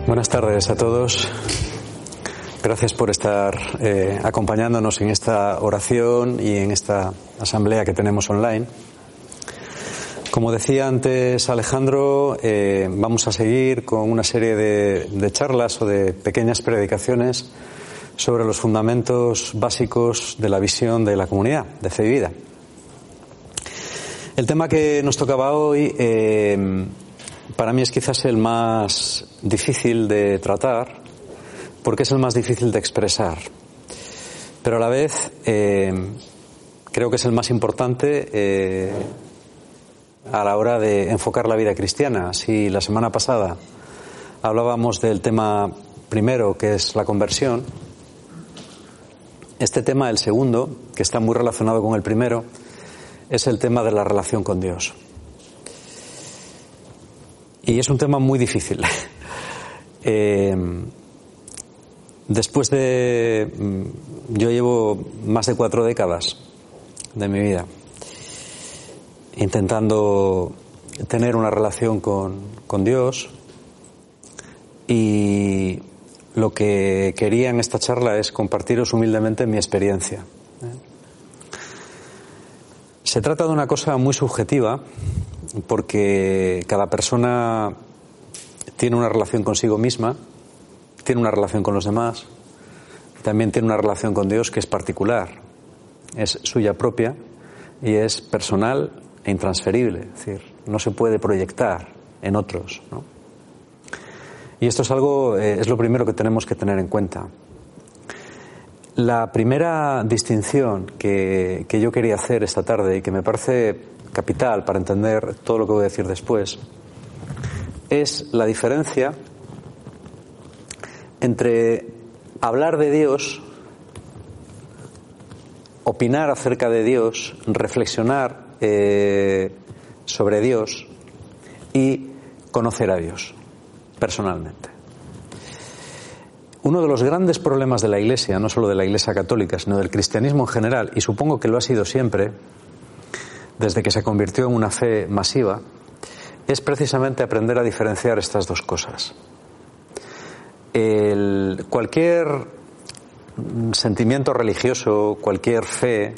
Buenas tardes a todos. Gracias por estar acompañándonos en esta oración y en esta asamblea que tenemos online. Como decía antes Alejandro, vamos a seguir con una serie de charlas o de pequeñas predicaciones sobre los fundamentos básicos de la visión de la comunidad de Fe y Vida. El tema que nos tocaba hoy para mí es quizás el más difícil de tratar, porque es el más difícil de expresar. Pero a la vez creo que es el más importante a la hora de enfocar la vida cristiana. Si la semana pasada hablábamos del tema primero, que es la conversión, este tema, el segundo, que está muy relacionado con el primero, es el tema de la relación con Dios. Y es un tema muy difícil. Yo llevo más de 4 décadas de mi vida intentando tener una relación con Dios, y lo que quería en esta charla es compartiros humildemente mi experiencia. Se trata de una cosa muy subjetiva, porque cada persona tiene una relación consigo misma, tiene una relación con los demás, también tiene una relación con Dios que es particular, es suya propia y es personal e intransferible, es decir, no se puede proyectar en otros, ¿no? Y esto es algo, es lo primero que tenemos que tener en cuenta. La primera distinción que yo quería hacer esta tarde y que me parece capital para entender todo lo que voy a decir después es la diferencia entre hablar de Dios, opinar acerca de Dios, reflexionar sobre Dios y conocer a Dios personalmente. Uno de los grandes problemas de la Iglesia, no solo de la Iglesia católica, sino del cristianismo en general, y supongo que lo ha sido siempre, desde que se convirtió en una fe masiva, es precisamente aprender a diferenciar estas dos cosas. Cualquier sentimiento religioso, cualquier fe,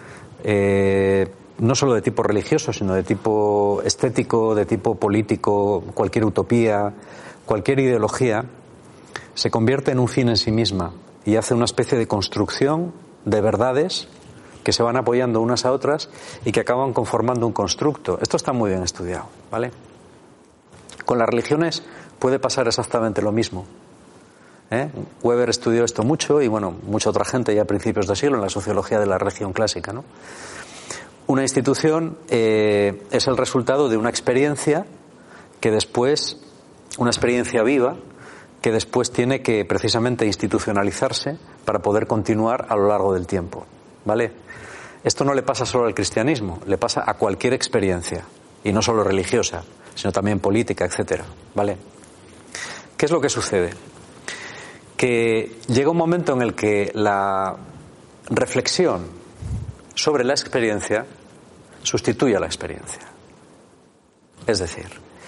no solo de tipo religioso, sino de tipo estético, de tipo político, cualquier utopía, cualquier ideología, se convierte en un fin en sí misma y hace una especie de construcción de verdades que se van apoyando unas a otras y que acaban conformando un constructo. Esto está muy bien estudiado, ¿vale? Con las religiones puede pasar exactamente lo mismo. Weber estudió esto mucho y, bueno, mucha otra gente ya a principios de siglo en la sociología de la religión clásica, ¿no? Una institución es el resultado de una experiencia que después, una experiencia viva, que después tiene que precisamente institucionalizarse para poder continuar a lo largo del tiempo, ¿vale? Esto no le pasa solo al cristianismo, le pasa a cualquier experiencia, y no solo religiosa, sino también política, etcétera, ¿vale? ¿Qué es lo que sucede? Que llega un momento en el que la reflexión sobre la experiencia sustituye a la experiencia. Es decir,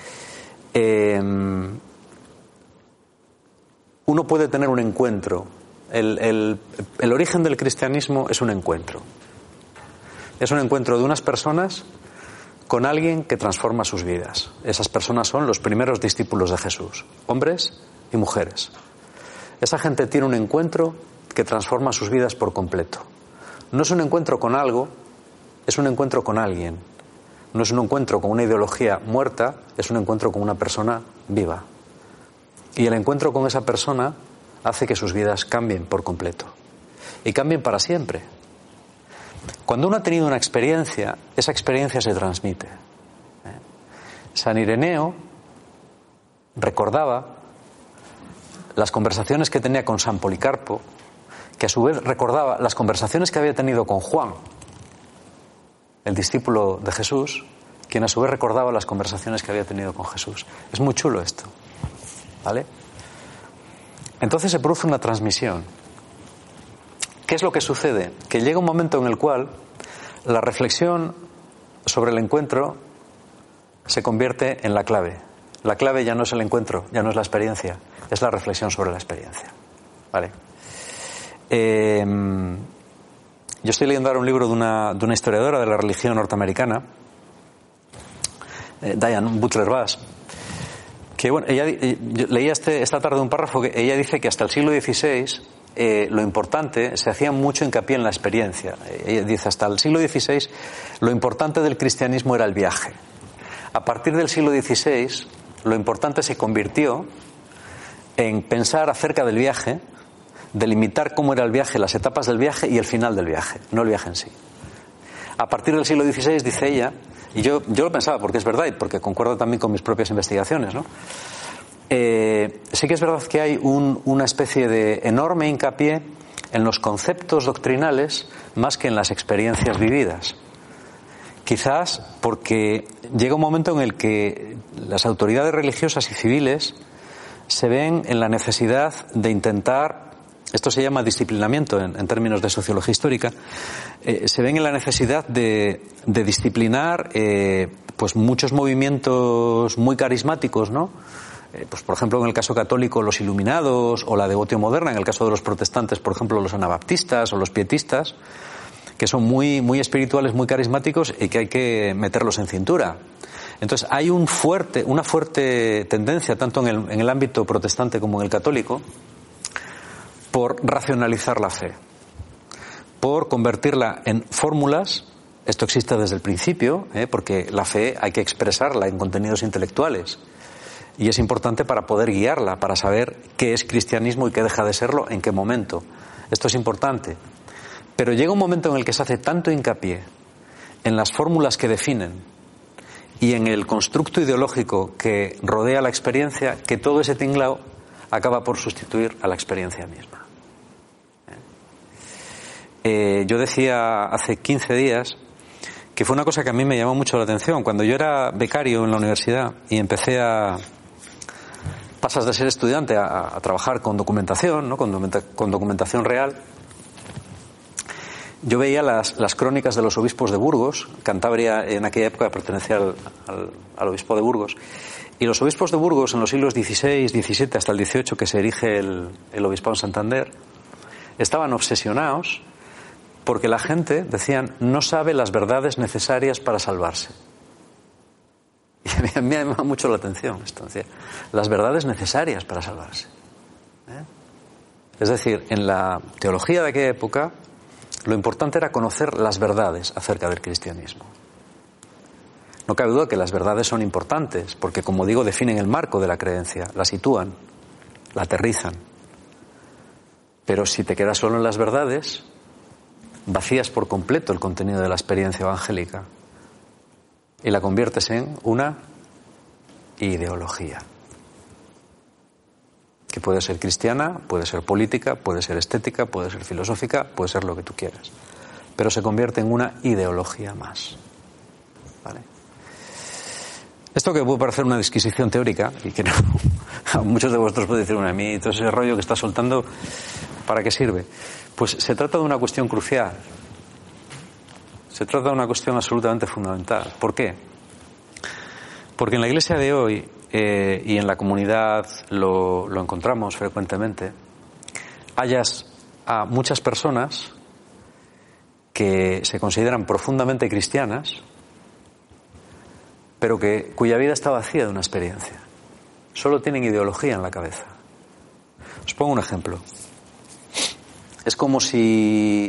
uno puede tener un encuentro. El origen del cristianismo es un encuentro. Es un encuentro de unas personas con alguien que transforma sus vidas. Esas personas son los primeros discípulos de Jesús, hombres y mujeres. Esa gente tiene un encuentro que transforma sus vidas por completo. No es un encuentro con algo, es un encuentro con alguien. No es un encuentro con una ideología muerta, es un encuentro con una persona viva. Y el encuentro con esa persona hace que sus vidas cambien por completo. Y cambien para siempre. Cuando uno ha tenido una experiencia, esa experiencia se transmite. San Ireneo recordaba las conversaciones que tenía con San Policarpo, que a su vez recordaba las conversaciones que había tenido con Juan, el discípulo de Jesús, quien a su vez recordaba las conversaciones que había tenido con Jesús. Es muy chulo esto, ¿vale? Entonces se produce una transmisión. ¿Qué es lo que sucede? Que llega un momento en el cual la reflexión sobre el encuentro se convierte en la clave. La clave ya no es el encuentro, ya no es la experiencia, es la reflexión sobre la experiencia. ¿Vale? Yo estoy leyendo ahora un libro de una historiadora de la religión norteamericana, Diane Butler Bass, que bueno, yo leía esta tarde un párrafo que ella dice que hasta el siglo XVI lo importante, se hacía mucho hincapié en la experiencia. Ella dice, hasta el siglo XVI lo importante del cristianismo era el viaje. A partir del siglo XVI lo importante se convirtió en pensar acerca del viaje, delimitar cómo era el viaje, las etapas del viaje y el final del viaje, no el viaje en sí. A partir del siglo XVI, dice ella, y yo lo pensaba porque es verdad y porque concuerda también con mis propias investigaciones, ¿no? Sí que es verdad que hay una especie de enorme hincapié en los conceptos doctrinales más que en las experiencias vividas. Quizás porque llega un momento en el que las autoridades religiosas y civiles se ven en la necesidad de intentar, esto se llama disciplinamiento en términos de sociología histórica, se ven en la necesidad de disciplinar pues muchos movimientos muy carismáticos, ¿no? Pues por ejemplo en el caso católico los iluminados o la devotio moderna, en el caso de los protestantes por ejemplo los anabaptistas o los pietistas, que son muy, muy espirituales, muy carismáticos y que hay que meterlos en cintura. Entonces hay una fuerte tendencia, tanto en el ámbito protestante como en el católico, por racionalizar la fe, por convertirla en fórmulas. Esto existe desde el principio, porque la fe hay que expresarla en contenidos intelectuales. Y es importante para poder guiarla, para saber qué es cristianismo y qué deja de serlo, en qué momento. Esto es importante. Pero llega un momento en el que se hace tanto hincapié en las fórmulas que definen y en el constructo ideológico que rodea la experiencia, que todo ese tinglao acaba por sustituir a la experiencia misma. Yo decía hace 15 días que fue una cosa que a mí me llamó mucho la atención. Cuando yo era becario en la universidad y pasas de ser estudiante a trabajar con documentación, ¿no? con documentación real. Yo veía las crónicas de los obispos de Burgos. Cantabria en aquella época pertenecía al obispo de Burgos. Y los obispos de Burgos en los siglos XVI, XVII hasta el XVIII, que se erige el obispado en Santander, estaban obsesionados porque la gente, decían, no sabe las verdades necesarias para salvarse. Y a mí me llama mucho la atención esto. Decía, las verdades necesarias para salvarse. Es decir, en la teología de aquella época, lo importante era conocer las verdades acerca del cristianismo. No cabe duda que las verdades son importantes, porque, como digo, definen el marco de la creencia, la sitúan, la aterrizan. Pero si te quedas solo en las verdades, vacías por completo el contenido de la experiencia evangélica y la conviertes en una ideología. Que puede ser cristiana, puede ser política, puede ser estética, puede ser filosófica, puede ser lo que tú quieras. Pero se convierte en una ideología más. ¿Vale? Esto que puede parecer una disquisición teórica, y que no, a muchos de vosotros puede decir, a mí todo ese rollo que está soltando, ¿para qué sirve? Pues se trata de una cuestión crucial. Se trata de una cuestión absolutamente fundamental. ¿Por qué? Porque en la Iglesia de hoy, y en la comunidad lo encontramos frecuentemente, hallas a muchas personas que se consideran profundamente cristianas, pero cuya vida está vacía de una experiencia. Solo tienen ideología en la cabeza. Os pongo un ejemplo. Es como si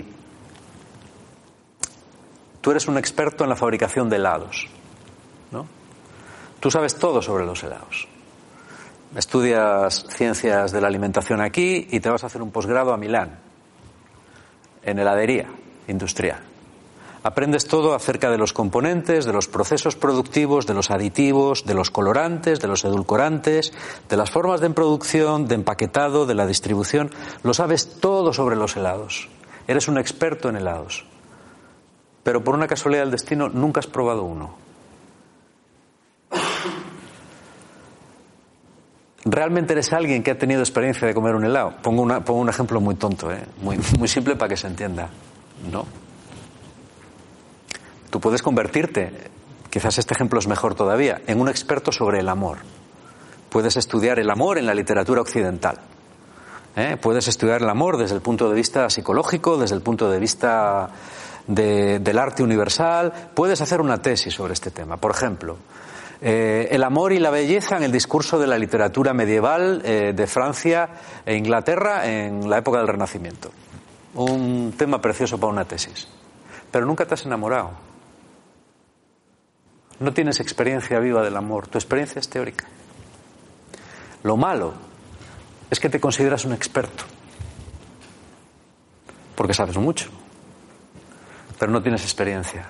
tú eres un experto en la fabricación de helados, ¿no? Tú sabes todo sobre los helados. Estudias ciencias de la alimentación aquí y te vas a hacer un posgrado a Milán, en heladería industrial. Aprendes todo acerca de los componentes, de los procesos productivos, de los aditivos, de los colorantes, de los edulcorantes, de las formas de producción, de empaquetado, de la distribución. Lo sabes todo sobre los helados. Eres un experto en helados. Pero por una casualidad del destino nunca has probado uno. ¿Realmente eres alguien que ha tenido experiencia de comer un helado? Pongo un ejemplo muy tonto, muy simple para que se entienda. No. Tú puedes convertirte, quizás este ejemplo es mejor todavía, en un experto sobre el amor. Puedes estudiar el amor en la literatura occidental. Puedes estudiar el amor desde el punto de vista psicológico, desde el punto de vista del arte universal. Puedes hacer una tesis sobre este tema. Por ejemplo, el amor y la belleza en el discurso de la literatura medieval de Francia e Inglaterra en la época del Renacimiento. Un tema precioso para una tesis. Pero nunca te has enamorado. No tienes experiencia viva del amor. Tu experiencia es teórica. Lo malo es que te consideras un experto. Porque sabes mucho. Pero no tienes experiencia.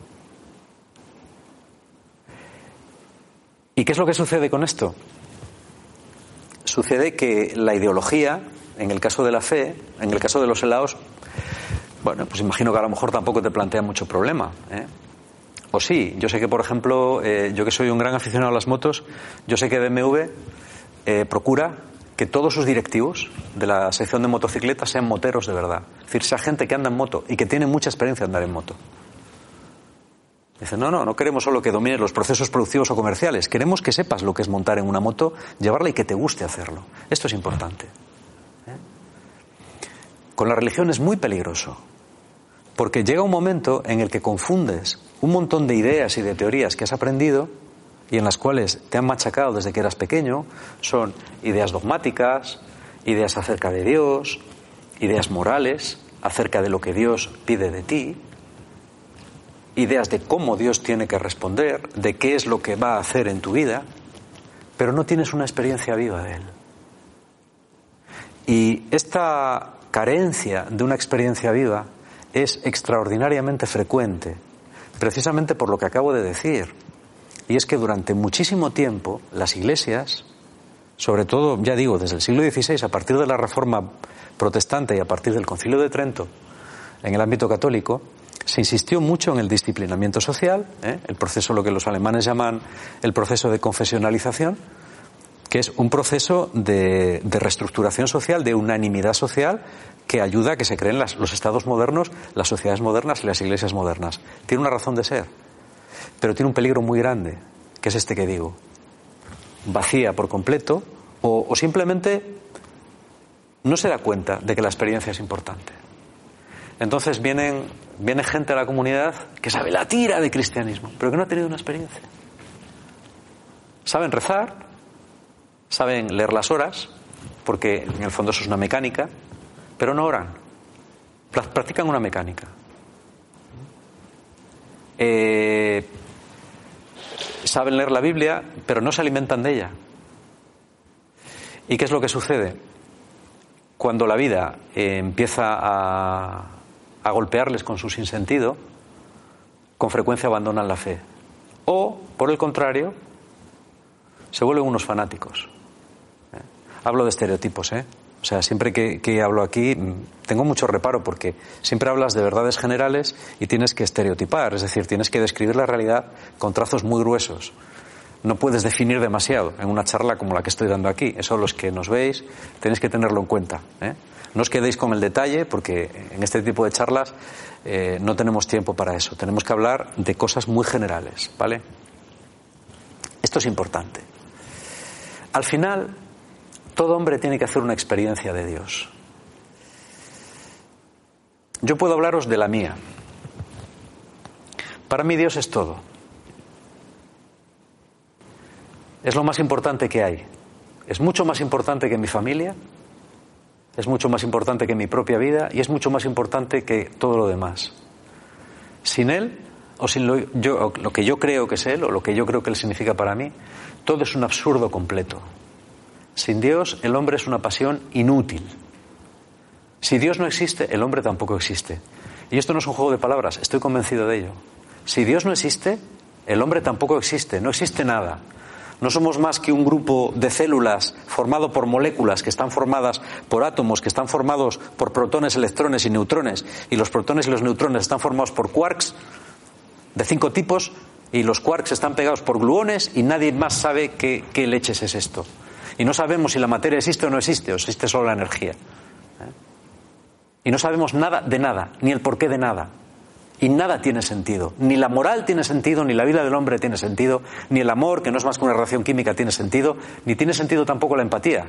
¿Y qué es lo que sucede con esto? Sucede que la ideología, en el caso de la fe, en el caso de los helados, bueno, pues imagino que a lo mejor tampoco te plantea mucho problema, O sí, yo sé que, por ejemplo, yo que soy un gran aficionado a las motos, yo sé que BMW procura que todos sus directivos de la sección de motocicletas sean moteros de verdad. Es decir, sea gente que anda en moto y que tiene mucha experiencia en andar en moto. Dicen, no queremos solo que domines los procesos productivos o comerciales, queremos que sepas lo que es montar en una moto, llevarla y que te guste hacerlo. Esto es importante. Con la religión es muy peligroso, porque llega un momento en el que confundes un montón de ideas y de teorías que has aprendido y en las cuales te han machacado desde que eras pequeño. Son ideas dogmáticas, ideas acerca de Dios, ideas morales acerca de lo que Dios pide de ti, ideas de cómo Dios tiene que responder, de qué es lo que va a hacer en tu vida, pero no tienes una experiencia viva de Él. Y esta carencia de una experiencia viva es extraordinariamente frecuente, precisamente por lo que acabo de decir. Y es que durante muchísimo tiempo las iglesias, sobre todo, ya digo, desde el siglo XVI, a partir de la Reforma protestante y a partir del Concilio de Trento, en el ámbito católico, se insistió mucho en el disciplinamiento social, el proceso, lo que los alemanes llaman el proceso de confesionalización, que es un proceso de reestructuración social, de unanimidad social, que ayuda a que se creen los estados modernos, las sociedades modernas y las iglesias modernas. Tiene una razón de ser, pero tiene un peligro muy grande, que es este que digo. Vacía por completo o simplemente no se da cuenta de que la experiencia es importante. Entonces viene gente a la comunidad que sabe la tira de cristianismo, pero que no ha tenido una experiencia. Saben rezar, saben leer las horas, porque en el fondo eso es una mecánica, pero no oran. Practican una mecánica. Saben leer la Biblia, pero no se alimentan de ella. ¿Y qué es lo que sucede? Cuando la vida empieza a golpearles con su sinsentido, con frecuencia abandonan la fe. O, por el contrario, se vuelven unos fanáticos. Hablo de estereotipos, O sea, siempre que hablo aquí tengo mucho reparo porque siempre hablas de verdades generales y tienes que estereotipar, es decir, tienes que describir la realidad con trazos muy gruesos. No puedes definir demasiado en una charla como la que estoy dando aquí. Eso los que nos veis tenéis que tenerlo en cuenta, No os quedéis con el detalle porque en este tipo de charlas no tenemos tiempo para eso. Tenemos que hablar de cosas muy generales, ¿vale? Esto es importante. Al final, todo hombre tiene que hacer una experiencia de Dios. Yo puedo hablaros de la mía. Para mí Dios es todo. Es lo más importante que hay. Es mucho más importante que mi familia, es mucho más importante que mi propia vida y es mucho más importante que todo lo demás. Sin Él, o sin lo que yo creo que es Él, o lo que yo creo que Él significa para mí, todo es un absurdo completo. Sin Dios, el hombre es una pasión inútil. Si Dios no existe, el hombre tampoco existe. Y esto no es un juego de palabras, estoy convencido de ello. Si Dios no existe, el hombre tampoco existe, no existe nada. No somos más que un grupo de células formado por moléculas que están formadas por átomos, que están formados por protones, electrones y neutrones. Y los protones y los neutrones están formados por quarks de 5 tipos y los quarks están pegados por gluones y nadie más sabe qué leches es esto. Y no sabemos si la materia existe o no existe, o existe solo la energía. Y no sabemos nada de nada, ni el porqué de nada. Y nada tiene sentido. Ni la moral tiene sentido, ni la vida del hombre tiene sentido, ni el amor, que no es más que una reacción química, tiene sentido, ni tiene sentido tampoco la empatía.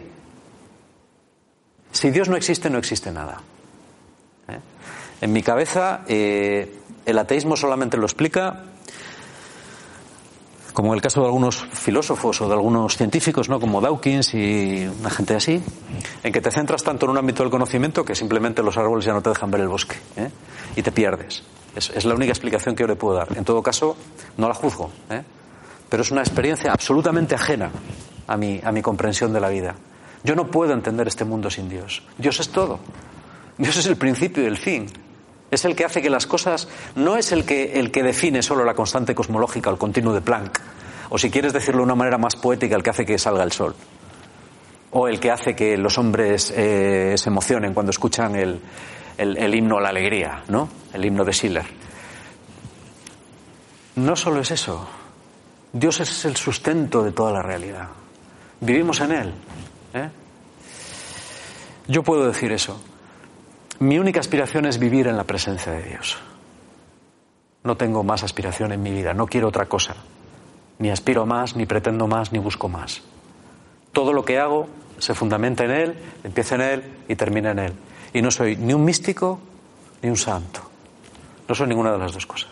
Si Dios no existe, no existe nada. En mi cabeza, el ateísmo solamente lo explica, como en el caso de algunos filósofos o de algunos científicos, ¿no? Como Dawkins y una gente así, en que te centras tanto en un ámbito del conocimiento que simplemente los árboles ya no te dejan ver el bosque, y te pierdes. Es la única explicación que yo le puedo dar. En todo caso, no la juzgo, pero es una experiencia absolutamente ajena a mi comprensión de la vida. Yo no puedo entender este mundo sin Dios. Dios es todo. Dios es el principio y el fin. Es el que hace que las cosas, no es el que define solo la constante cosmológica o el continuo de Planck, o si quieres decirlo de una manera más poética, el que hace que salga el sol, o el que hace que los hombres se emocionen cuando escuchan el himno a la alegría, ¿no? El himno de Schiller. No solo es eso. Dios es el sustento de toda la realidad. Vivimos en Él. Yo puedo decir eso. Mi única aspiración es vivir en la presencia de Dios. No tengo más aspiración en mi vida, no quiero otra cosa. Ni aspiro más, ni pretendo más, ni busco más. Todo lo que hago se fundamenta en Él, empieza en Él y termina en Él. Y no soy ni un místico ni un santo. No soy ninguna de las dos cosas.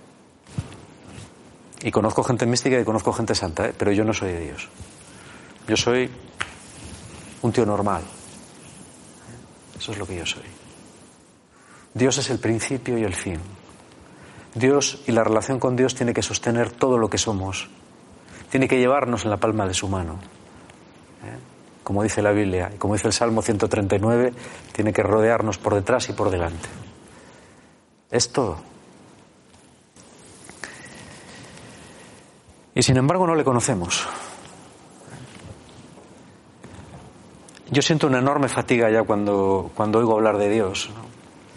Y conozco gente mística y conozco gente santa, pero yo no soy de Dios. Yo soy un tío normal. Eso es lo que yo soy. Dios es el principio y el fin. Dios y la relación con Dios tiene que sostener todo lo que somos. Tiene que llevarnos en la palma de su mano. Como dice la Biblia, y como dice el Salmo 139, tiene que rodearnos por detrás y por delante. Es todo. Y sin embargo no le conocemos. Yo siento una enorme fatiga ya cuando oigo hablar de Dios, ¿no?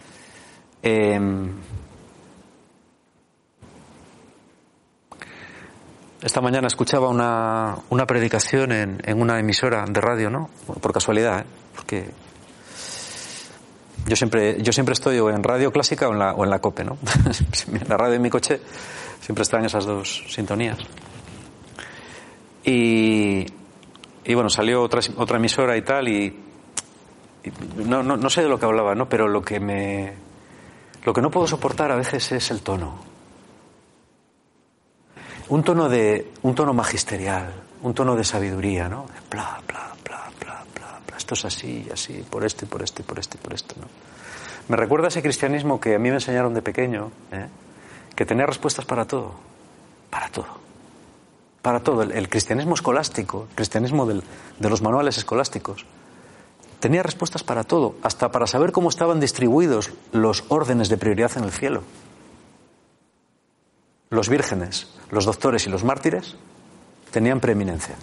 Esta mañana escuchaba una predicación en una emisora de radio, ¿no? Por casualidad, porque yo siempre estoy o en radio clásica o en la COPE, ¿no? La radio en mi coche siempre están esas dos sintonías. Y bueno, salió otra emisora y tal, y no sé de lo que hablaba, ¿no? Pero lo que no puedo soportar a veces es el tono. Un tono magisterial, un tono de sabiduría, ¿no? Bla, bla, bla, bla, bla, bla. Esto es así, así, por esto y por esto y por esto y por esto, ¿no? Me recuerda a ese cristianismo que a mí me enseñaron de pequeño, que tenía respuestas para todo. Para todo. Para todo. El cristianismo escolástico, el cristianismo de los manuales escolásticos, tenía respuestas para todo, hasta para saber cómo estaban distribuidos los órdenes de prioridad en el cielo. Los vírgenes, los doctores y los mártires tenían preeminencia.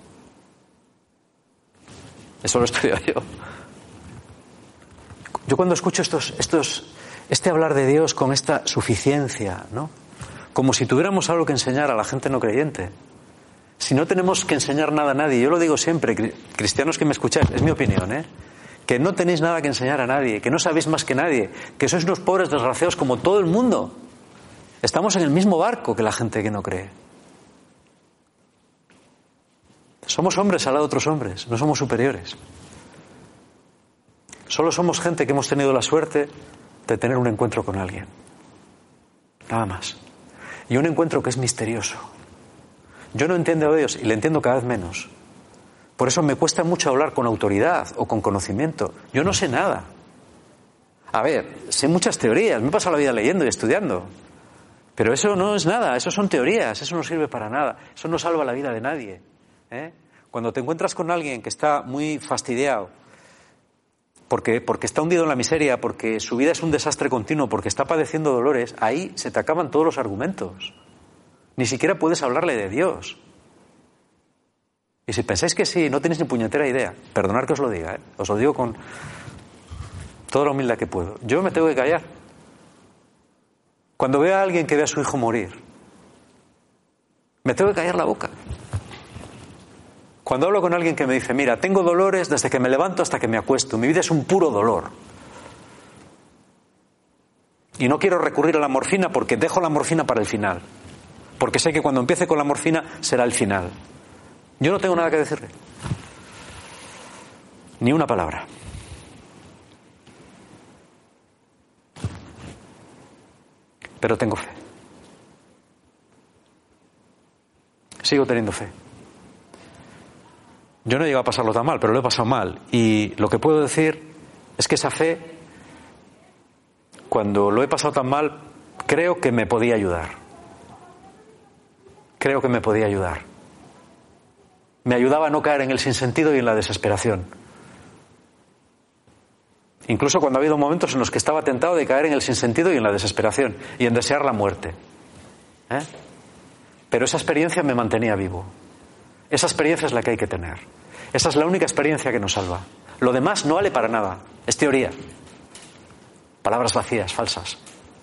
Eso lo he estudiado yo. Yo cuando escucho este hablar de Dios con esta suficiencia, ¿no? Como si tuviéramos algo que enseñar a la gente no creyente. Si no tenemos que enseñar nada a nadie, yo lo digo siempre, cristianos que me escucháis, es mi opinión, que no tenéis nada que enseñar a nadie, que no sabéis más que nadie, que sois unos pobres desgraciados como todo el mundo. Estamos en el mismo barco que la gente que no cree. Somos hombres al lado de otros hombres, no somos superiores. Solo somos gente que hemos tenido la suerte de tener un encuentro con alguien. Nada más. Y un encuentro que es misterioso. Yo no entiendo a Dios y le entiendo cada vez menos. Por eso me cuesta mucho hablar con autoridad o con conocimiento. Yo no sé nada. A ver, sé muchas teorías, me he pasado la vida leyendo y estudiando. Pero eso no es nada, eso son teorías, eso no sirve para nada, eso no salva la vida de nadie. Cuando te encuentras con alguien que está muy fastidiado, porque está hundido en la miseria, porque su vida es un desastre continuo, porque está padeciendo dolores, ahí se te acaban todos los argumentos. Ni siquiera puedes hablarle de Dios. Y si pensáis que sí, no tenéis ni puñetera idea. Perdonad que os lo diga, os lo digo con toda la humildad que puedo. Yo me tengo que callar. Cuando veo a alguien que ve a su hijo morir, me tengo que callar la boca. Cuando hablo con alguien que me dice, mira, tengo dolores desde que me levanto hasta que me acuesto, mi vida es un puro dolor. Y no quiero recurrir a la morfina porque dejo la morfina para el final. Porque sé que cuando empiece con la morfina será el final. Yo no tengo nada que decirle. Ni una palabra. Pero tengo fe. Sigo teniendo fe. Yo no he llegado a pasarlo tan mal, pero lo he pasado mal. Y lo que puedo decir es que esa fe, cuando lo he pasado tan mal, creo que me podía ayudar. Creo que me podía ayudar. Me ayudaba a no caer en el sinsentido y en la desesperación. Incluso cuando ha habido momentos en los que estaba tentado de caer en el sinsentido y en la desesperación y en desear la muerte. Pero esa experiencia me mantenía vivo. Esa experiencia es la que hay que tener. Esa es la única experiencia que nos salva. Lo demás no vale para nada. Es teoría. Palabras vacías, falsas.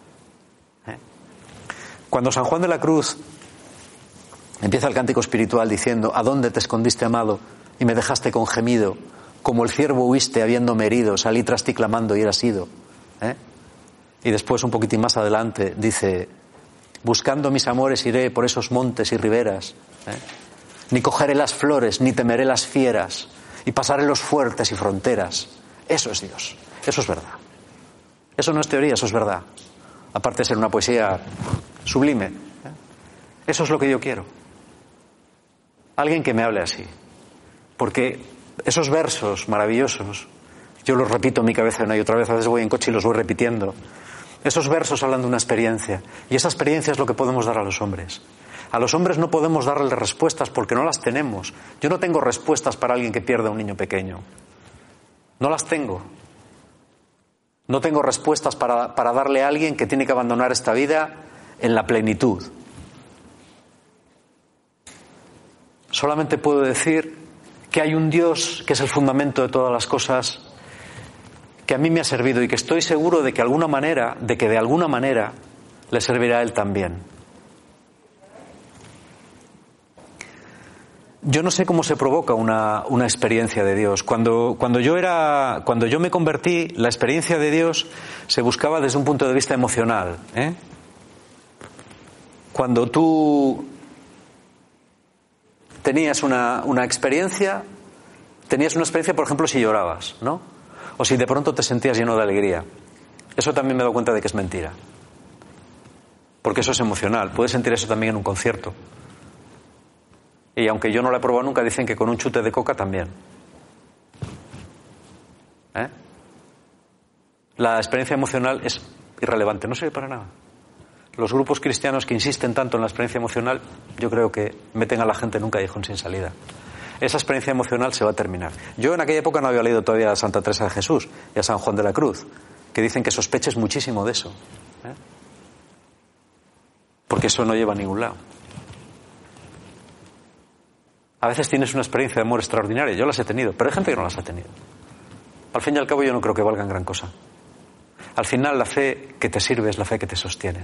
Cuando San Juan de la Cruz empieza el cántico espiritual diciendo: ¿a dónde te escondiste, amado, y me dejaste con gemido? Como el ciervo huiste habiéndome herido, salí tras ti clamando y eras ido. Y después, un poquitín más adelante, dice: buscando mis amores iré por esos montes y riberas. Ni cogeré las flores, ni temeré las fieras, y pasaré los fuertes y fronteras. Eso es Dios. Eso es verdad. Eso no es teoría, eso es verdad. Aparte de ser una poesía sublime. Eso es lo que yo quiero. Alguien que me hable así. Porque esos versos maravillosos, yo los repito en mi cabeza una y otra vez, a veces voy en coche y los voy repitiendo. Esos versos hablan de una experiencia, y esa experiencia es lo que podemos dar a los hombres. A los hombres no podemos darles respuestas porque no las tenemos. Yo no tengo respuestas para alguien que pierde a un niño pequeño. No las tengo. No tengo respuestas para darle a alguien que tiene que abandonar esta vida en la plenitud. Solamente puedo decir que hay un Dios que es el fundamento de todas las cosas, que a mí me ha servido y que estoy seguro de que de alguna manera le servirá a Él también. Yo no sé cómo se provoca una experiencia de Dios. Cuando yo me convertí, la experiencia de Dios se buscaba desde un punto de vista emocional. Cuando tú tenías una experiencia, por ejemplo, si llorabas, ¿no? O si de pronto te sentías lleno de alegría. Eso también me he dado cuenta de que es mentira. Porque eso es emocional. Puedes sentir eso también en un concierto. Y aunque yo no lo he probado nunca, dicen que con un chute de coca también. La experiencia emocional es irrelevante, no sirve para nada. Los grupos cristianos que insisten tanto en la experiencia emocional, yo creo que meten a la gente en un callejón sin salida. Esa experiencia emocional se va a terminar. Yo en aquella época no había leído todavía a Santa Teresa de Jesús y a San Juan de la Cruz, que dicen que sospeches muchísimo de eso. Porque eso no lleva a ningún lado. A veces tienes una experiencia de amor extraordinaria. Yo las he tenido, pero hay gente que no las ha tenido. Al fin y al cabo yo no creo que valgan gran cosa. Al final la fe que te sirve es la fe que te sostiene.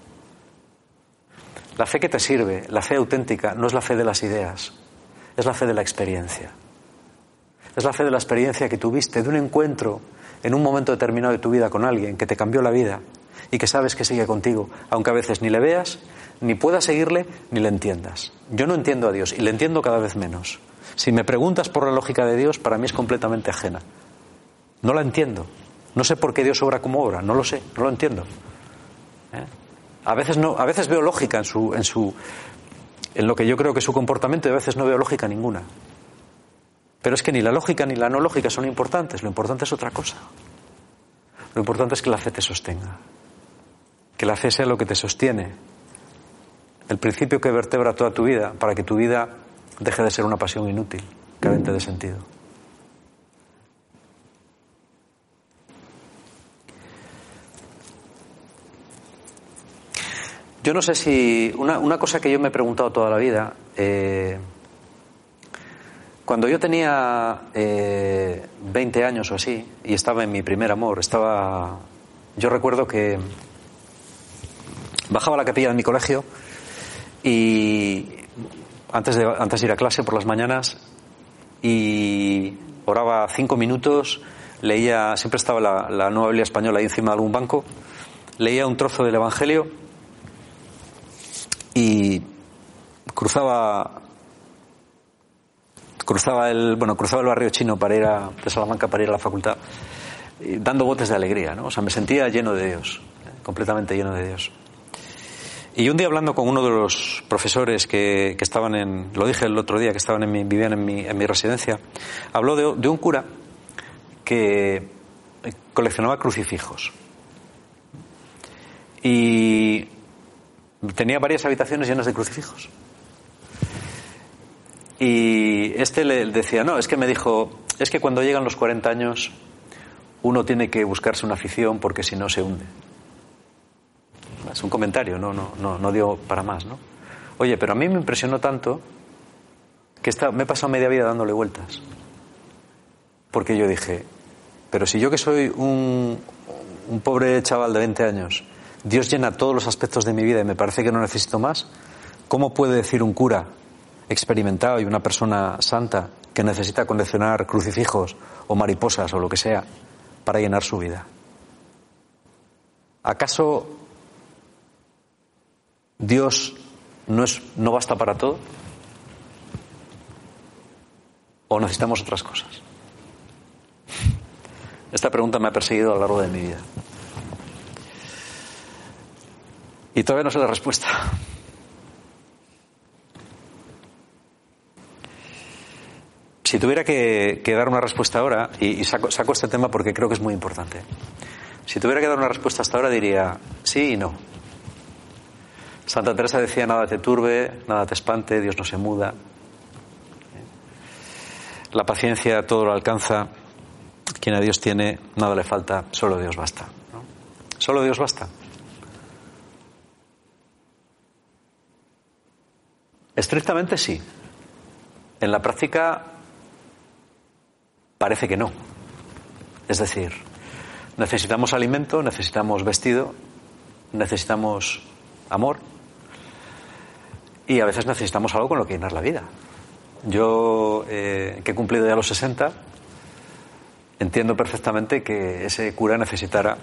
La fe que te sirve, la fe auténtica, no es la fe de las ideas, es la fe de la experiencia. Es la fe de la experiencia que tuviste de un encuentro en un momento determinado de tu vida con alguien que te cambió la vida y que sabes que sigue contigo, aunque a veces ni le veas, ni puedas seguirle, ni le entiendas. Yo no entiendo a Dios y le entiendo cada vez menos. Si me preguntas por la lógica de Dios, para mí es completamente ajena. No la entiendo. No sé por qué Dios obra como obra, no lo sé, no lo entiendo. A veces veo lógica en lo que yo creo que es su comportamiento y a veces no veo lógica ninguna. Pero es que ni la lógica ni la no lógica son importantes, lo importante es otra cosa. Lo importante es que la fe te sostenga. Que la fe sea lo que te sostiene. El principio que vertebra toda tu vida para que tu vida deje de ser una pasión inútil, carente de sentido. Yo no sé si... Una cosa que yo me he preguntado toda la vida... Cuando yo tenía 20 años o así, y estaba en mi primer amor, yo recuerdo que bajaba a la capilla de mi colegio y antes de ir a clase por las mañanas y oraba 5 minutos, leía, siempre estaba la Nueva Biblia Española ahí encima de algún banco, leía un trozo del Evangelio y cruzaba el barrio chino para ir de Salamanca para ir a la facultad, dando botes de alegría, ¿no? O sea, me sentía lleno de Dios, completamente lleno de Dios. Y un día, hablando con uno de los profesores que estaban lo dije el otro día, que vivían en mi residencia, habló de un cura que coleccionaba crucifijos. Y tenía varias habitaciones llenas de crucifijos. Y le decía, no, es que cuando llegan los 40 años uno tiene que buscarse una afición porque si no se hunde. Es un comentario, no dio para más, ¿no? Oye, pero a mí me impresionó tanto que me he pasado media vida dándole vueltas. Porque yo dije, pero si yo, que soy un pobre chaval de 20 años, Dios llena todos los aspectos de mi vida y me parece que no necesito más, ¿cómo puede decir un cura experimentado y una persona santa que necesita coleccionar crucifijos o mariposas o lo que sea para llenar su vida? ¿Acaso Dios no basta para todo? ¿O necesitamos otras cosas? Esta pregunta me ha perseguido a lo largo de mi vida. Y todavía no sé la respuesta. Si tuviera que dar una respuesta ahora, y saco este tema porque creo que es muy importante. Si tuviera que dar una respuesta hasta ahora, diría sí y no. Santa Teresa decía, nada te turbe, nada te espante, Dios no se muda. La paciencia todo lo alcanza. Quien a Dios tiene, nada le falta, solo Dios basta, ¿no? Solo Dios basta. Estrictamente sí. En la práctica parece que no. Es decir, necesitamos alimento, necesitamos vestido, necesitamos amor y a veces necesitamos algo con lo que llenar la vida. Yo, que he cumplido ya los 60, entiendo perfectamente que ese cura necesitara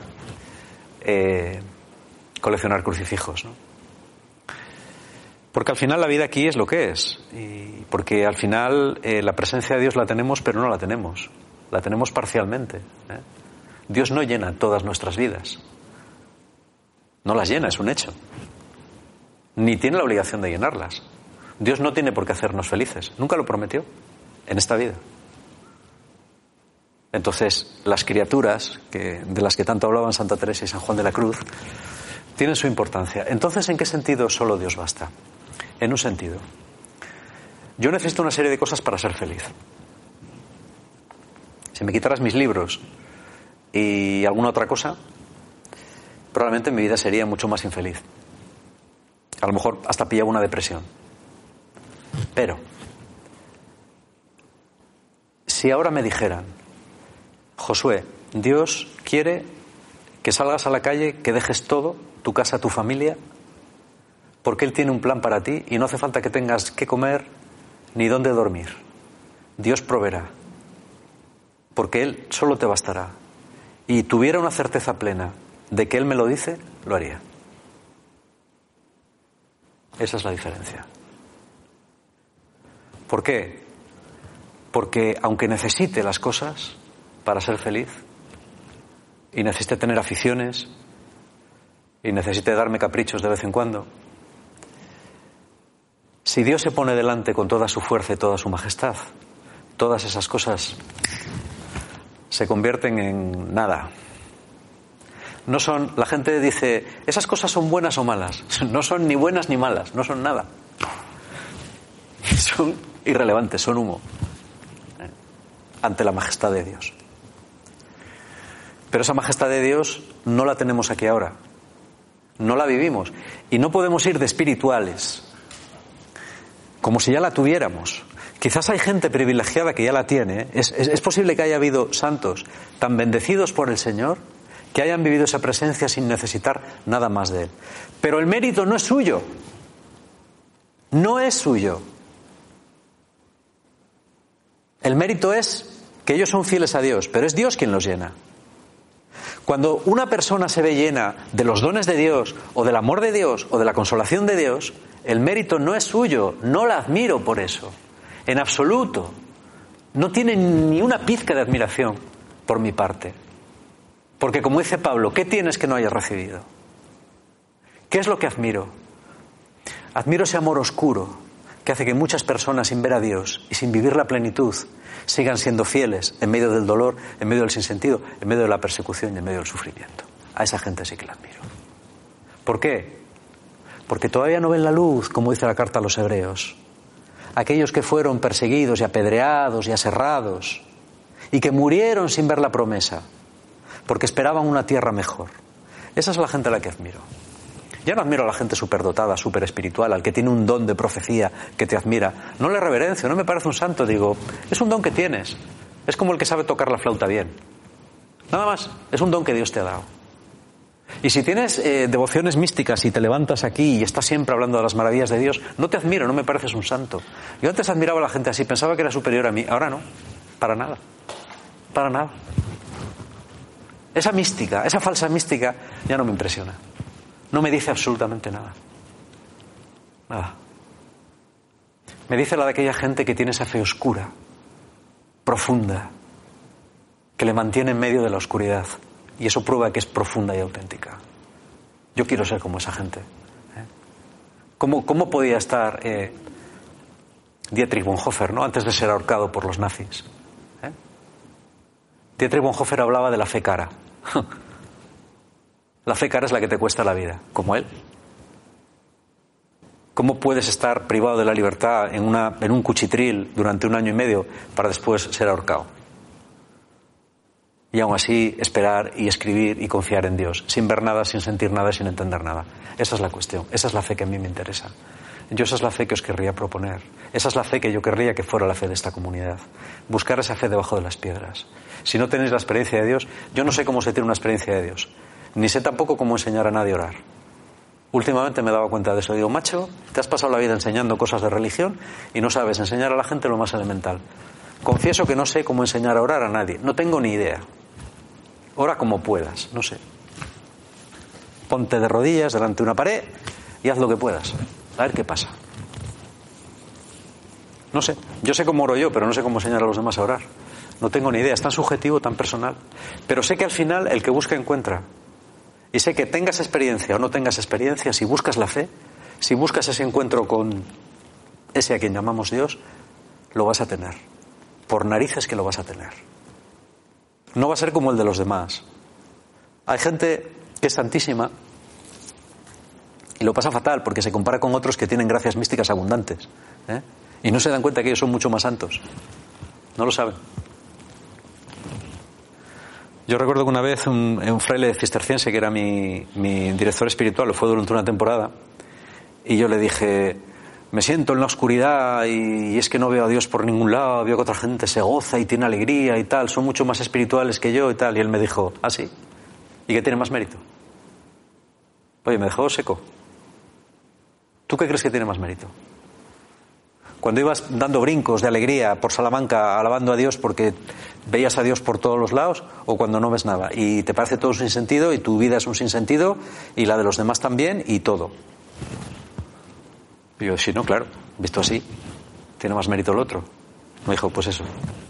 coleccionar crucifijos, ¿no? Porque al final la vida aquí es lo que es. Y porque al final la presencia de Dios la tenemos, pero no la tenemos. La tenemos parcialmente, ¿eh? Dios no llena todas nuestras vidas. No las llena, es un hecho. Ni tiene la obligación de llenarlas. Dios no tiene por qué hacernos felices. Nunca lo prometió en esta vida. Entonces, las criaturas de las que tanto hablaban Santa Teresa y San Juan de la Cruz tienen su importancia. Entonces, ¿en qué sentido solo Dios basta? En un sentido. Yo necesito una serie de cosas para ser feliz. Si me quitaras mis libros y alguna otra cosa, probablemente mi vida sería mucho más infeliz. A lo mejor hasta pillaba una depresión. Pero, si ahora me dijeran, Josué, Dios quiere que salgas a la calle, que dejes todo, tu casa, tu familia, porque Él tiene un plan para ti y no hace falta que tengas que comer ni dónde dormir. Dios proveerá, porque Él solo te bastará. Y tuviera una certeza plena de que Él me lo dice, lo haría. Esa es la diferencia. ¿Por qué? Porque aunque necesite las cosas para ser feliz, y necesite tener aficiones, y necesite darme caprichos de vez en cuando, si Dios se pone delante con toda su fuerza y toda su majestad, todas esas cosas se convierten en nada. No son, la gente dice, esas cosas son buenas o malas. No son ni buenas ni malas, no son nada. Son irrelevantes, son humo ante la majestad de Dios. Pero esa majestad de Dios no la tenemos aquí ahora, no la vivimos y no podemos ir de espirituales como si ya la tuviéramos. Quizás hay gente privilegiada que ya la tiene. Es posible que haya habido santos tan bendecidos por el Señor que hayan vivido esa presencia sin necesitar nada más de Él. Pero el mérito no es suyo. No es suyo. El mérito es que ellos son fieles a Dios, pero es Dios quien los llena. Cuando una persona se ve llena de los dones de Dios, o del amor de Dios, o de la consolación de Dios, el mérito no es suyo, no la admiro por eso, en absoluto. No tiene ni una pizca de admiración por mi parte. Porque como dice Pablo, ¿qué tienes que no hayas recibido? ¿Qué es lo que admiro? Admiro ese amor oscuro que hace que muchas personas, sin ver a Dios y sin vivir la plenitud, sigan siendo fieles en medio del dolor, en medio del sinsentido, en medio de la persecución y en medio del sufrimiento. A esa gente sí que la admiro. ¿Por qué? Porque todavía no ven la luz, como dice la carta a los Hebreos. Aquellos que fueron perseguidos y apedreados y aserrados y que murieron sin ver la promesa, porque esperaban una tierra mejor. Esa es la gente a la que admiro. Ya no admiro a la gente superdotada, super espiritual, al que tiene un don de profecía que te admira. No le reverencio, no me parece un santo, digo, es un don que tienes. Es como el que sabe tocar la flauta bien. Nada más, es un don que Dios te ha dado. Y si tienes devociones místicas y te levantas aquí y estás siempre hablando de las maravillas de Dios, no te admiro, no me pareces un santo. Yo antes admiraba a la gente así, pensaba que era superior a mí, ahora no, para nada, para nada. Esa mística, esa falsa mística ya no me impresiona. No me dice absolutamente nada. Nada. Me dice la de aquella gente que tiene esa fe oscura, profunda, que le mantiene en medio de la oscuridad. Y eso prueba que es profunda y auténtica. Yo quiero ser como esa gente. ¿Cómo podía estar Dietrich Bonhoeffer, ¿no?, antes de ser ahorcado por los nazis? Dietrich Bonhoeffer hablaba de la fe cara. La fe cara es la que te cuesta la vida, como él. ¿Cómo puedes estar privado de la libertad en un cuchitril durante 1 año y medio para después ser ahorcado? Y aún así esperar y escribir y confiar en Dios, sin ver nada, sin sentir nada, sin entender nada. Esa es la cuestión, esa es la fe que a mí me interesa. Yo esa es la fe que os querría proponer. Esa es la fe que yo querría que fuera la fe de esta comunidad. Buscar esa fe debajo de las piedras. Si no tenéis la experiencia de Dios, yo no sé cómo se tiene una experiencia de Dios. Ni sé tampoco cómo enseñar a nadie a orar. Últimamente me daba cuenta de eso. Digo, macho, te has pasado la vida enseñando cosas de religión y no sabes enseñar a la gente lo más elemental. Confieso que no sé cómo enseñar a orar a nadie. No tengo ni idea. Ora como puedas, no sé. Ponte de rodillas delante de una pared y haz lo que puedas. A ver qué pasa. No sé. Yo sé cómo oro yo, pero no sé cómo enseñar a los demás a orar. No tengo ni idea. Es tan subjetivo, tan personal. Pero sé que al final el que busca encuentra. Y sé que tengas experiencia o no tengas experiencia, si buscas la fe, si buscas ese encuentro con ese a quien llamamos Dios, lo vas a tener. Por narices que lo vas a tener. No va a ser como el de los demás. Hay gente que es santísima y lo pasa fatal porque se compara con otros que tienen gracias místicas abundantes, y no se dan cuenta que ellos son mucho más santos. No lo saben. Yo recuerdo que una vez un fraile cisterciense que era mi director espiritual, lo fue durante una temporada, y yo le dije, me siento en la oscuridad y es que no veo a Dios por ningún lado, veo que otra gente se goza y tiene alegría y tal, son mucho más espirituales que yo y tal. Y él me dijo, ¿ah, sí? ¿Y qué tiene más mérito? Oye, me dejó seco. ¿Tú qué crees que tiene más mérito? Cuando ibas dando brincos de alegría por Salamanca alabando a Dios porque veías a Dios por todos los lados, o cuando no ves nada y te parece todo un sinsentido y tu vida es un sinsentido y la de los demás también y todo. Y yo, sí, no, claro, visto así, tiene más mérito el otro. Me dijo, pues eso.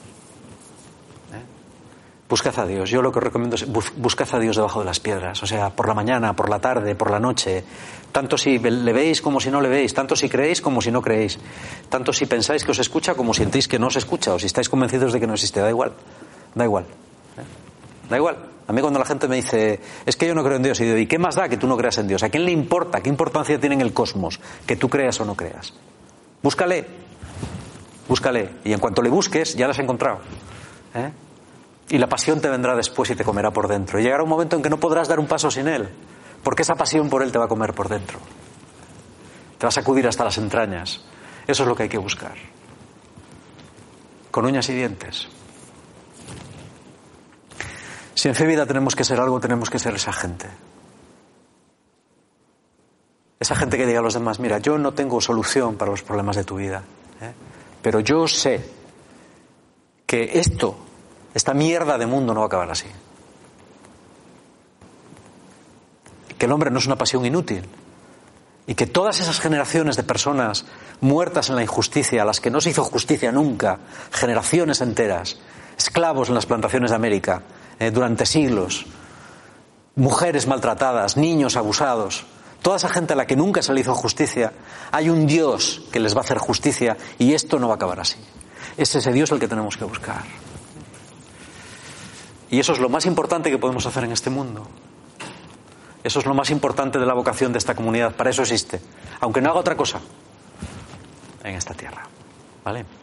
Buscad a Dios. Yo lo que os recomiendo es buscad a Dios debajo de las piedras. O sea, por la mañana, por la tarde, por la noche. Tanto si le veis como si no le veis. Tanto si creéis como si no creéis. Tanto si pensáis que os escucha como si sentís que no os escucha. O si estáis convencidos de que no existe. Da igual. Da igual. Da igual. A mí cuando la gente me dice, es que yo no creo en Dios, y digo, ¿y qué más da que tú no creas en Dios? ¿A quién le importa? ¿Qué importancia tiene en el cosmos que tú creas o no creas? Búscale. Búscale. Y en cuanto le busques, ya lo has encontrado. Y la pasión te vendrá después y te comerá por dentro. Y llegará un momento en que no podrás dar un paso sin Él, porque esa pasión por Él te va a comer por dentro. Te va a sacudir hasta las entrañas. Eso es lo que hay que buscar. Con uñas y dientes. Si en fe vida tenemos que ser algo, tenemos que ser esa gente. Esa gente que diga a los demás, mira, yo no tengo solución para los problemas de tu vida, pero yo sé que esta mierda de mundo no va a acabar así. que el hombre no es una pasión inútil y que todas esas generaciones de personas muertas en la injusticia, a las que no se hizo justicia nunca, generaciones enteras, esclavos en las plantaciones de América durante siglos, mujeres maltratadas, niños abusados, toda esa gente a la que nunca se le hizo justicia, hay un Dios que les va a hacer justicia y esto no va a acabar así. Es ese Dios el que tenemos que buscar. Y eso es lo más importante que podemos hacer en este mundo. Eso es lo más importante de la vocación de esta comunidad. Para eso existe. Aunque no haga otra cosa en esta tierra. ¿Vale?